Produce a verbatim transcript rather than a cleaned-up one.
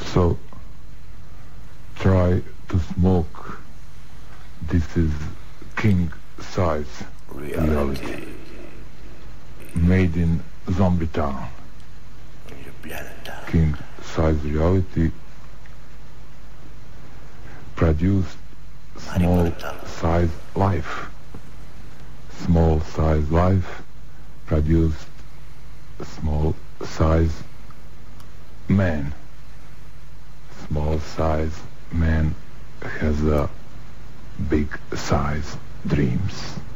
So try to smoke. This is king size reality. reality. Made in Zombie Town. King size reality. Produced small size life. Small size life produced small size man. Small size man has a big size dreams.